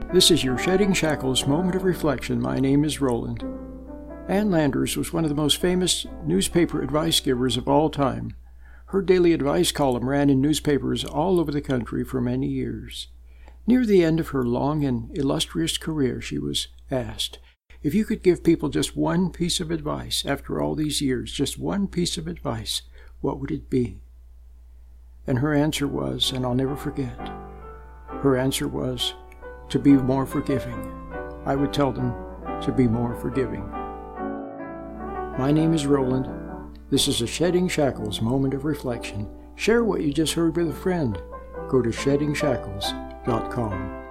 This is your Shedding Shackles moment of reflection. My name is Roland. Ann Landers was one of the most famous newspaper advice givers of all time. Her daily advice column ran in newspapers all over the country for many years. Near the end of her long and illustrious career, she was asked, if you could give people just one piece of advice after all these years, just one piece of advice, what would it be? And her answer was, and I'll never forget, her answer was, to be more forgiving. I would tell them to be more forgiving. My name is Roland. This is a Shedding Shackles moment of reflection. Share what you just heard with a friend. Go to sheddingshackles.com.